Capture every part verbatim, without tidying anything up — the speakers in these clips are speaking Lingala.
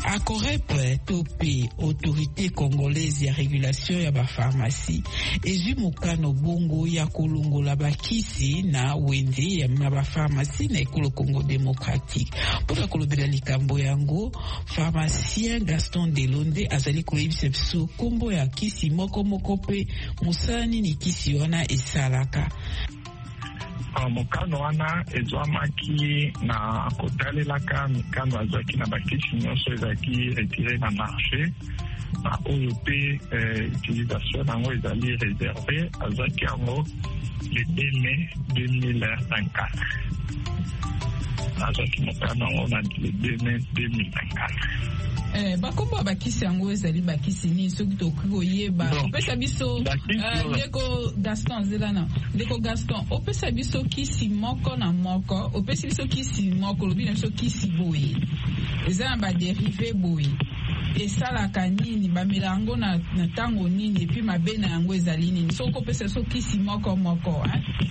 Acorep tope autorité congolaise ya régulation ya ba pharmacie ezwi mokano bongo ya kolongola bakisi na wenze ya ba pharmacie na ekolo Congo démocratique. Pour kolobela likambo yango, pharmacien Gaston Delonde azali koyebisa biso kombo ya kisi moko moko pe musani ni kisi wana esalaka. Mokano wana ezwamaki na kotalelaka mikano azwaki na bakisi nyonso ezalaki retire na marché na oyo mpe utilisation nango ezali réservé azwaki yango le deux mai deux mille vingt-quatre. azwaki mokano yango na le deux mai deux mille vingt-quatre. Eh, bakombo bakisi yango ezali bakisi ni soki tokoki koyeba opesa biso ndeko Gaston zelana ndeko Gaston opesa biso kisi moko na moko opesi biso kisi moko lobi na biso kisi boye eza na baderive boye esalaka nini bamela yango na ntango nini epi mabe na yango ezali nini soki opesa biso kisi moko moko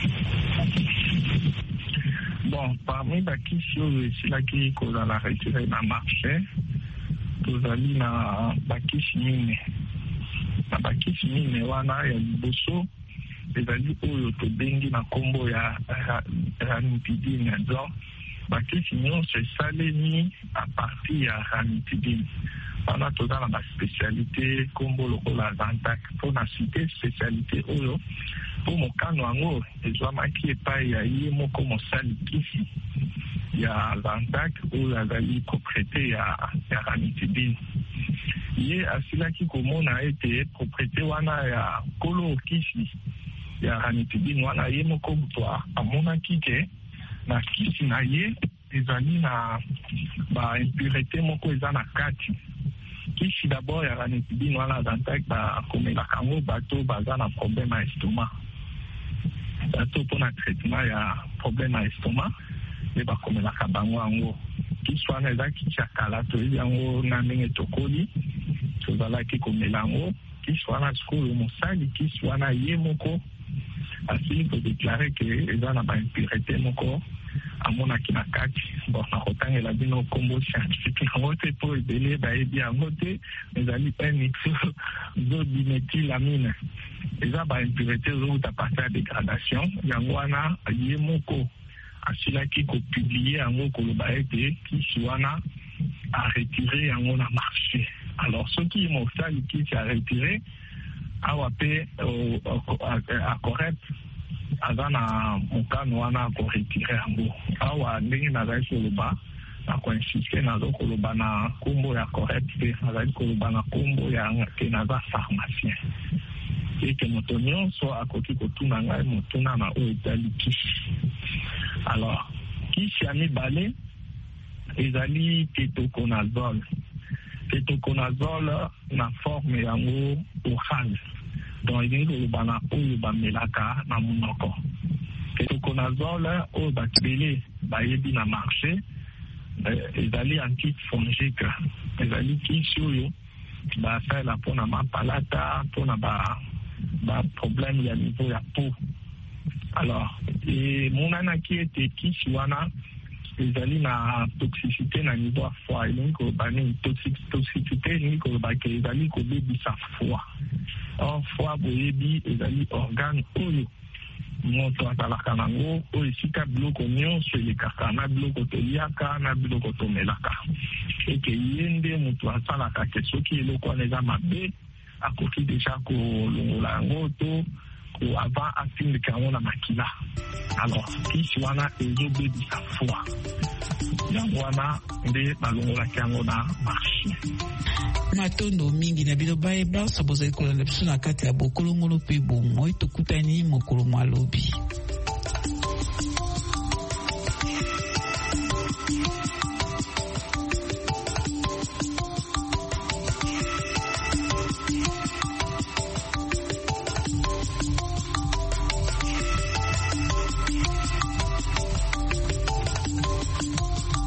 bon parmi bakisi oyo esilaki kozala retire na marché tozali na bakisi mine na bakisi mine wana ya liboso ezali oyo tobengi na kombo ya ranitidine. Donc bakisi nyonso esalemi a partir ya ranitidine wana toza na baspécialité kombo lokola Zantac. Mpona cité spécialité oyo mpo mokano yango ezwamaki epai ya ye moko mosali kisi ya Zantac oyo azali propriété ya, ya ranitidine. Ye asilaki komona ete propriété wana ya kolo kisi ya ranitidine wana ye moko moto amonaki ke na kisi na ye ezali na ba impurité moko eza na kati. Kisi d'abord ya ranitidine wana Zantac bakomelaka yango bato baza na problème ya estomac. Bato mpona traitement ya problème ya estomac nde bakomelaka bango yango. Kisi wana eza kisi ya kala toyebi yango na ndenge tokoli tozalaki komela yango. Kisi wana sikoyo mosali kisi wana ye moko asili kodeklare ke eza na baimpurité moko amonaki na kati. Bon nakotangela bino kombo scientifique yango te mpo ebele bayebi yango te ezali n-ixodimethylamine. Eza baimpurité ezouta partir ya dégradation yango wana ye moko asilaki kopublie yango koloba ete kisi wana a retiré yango na marché. Alors soki mosali kisi a retiré awa pe Acorep aza na mokano wana koretire yango. Awa ndenge nazali koloba nakoinsiste nazo koloba na kombo ya Acorep te nazali koloba na kombo ya ke naza pharmacien eke moto nyonso akoki kotuna ngai motuna na oyo etali kisi. Alors kisi ya mibale ezali ketoconazole. Ketoconazole na forme yango oral donc elingi koloba na oyo bamelaka na monoko. Ketoconazole oyo bato ebele bayebi na marché ezali antifongique. Ezali kisi oyo basalela mpona mapalata mpona ba ba problème ya niveau ya peau. Alors emonanaki ete kisi wana ezali na toxicité na niveau ya foie. Elingi koloba nini toxicité elingi koloba ke ezali kobebisa foie. Or foie boyebi ezali organe oyo moto azalaka nango oyo esika biloko nyonso elekaka na biloko toliaka na biloko tomelaka. Eke ye nde moto asalaka ke soki eloko wana eza mabe akoki deja kolongola yango to ko avant asindika yango na makila. Alors kisi wana ezobebisa foie yango wana nde balongolaki yango na marché. Matondo mingi na bino bayeba sobozali kolanda biso na kati ya bokolongono pe bomoi tokutani mokolo mwalobi.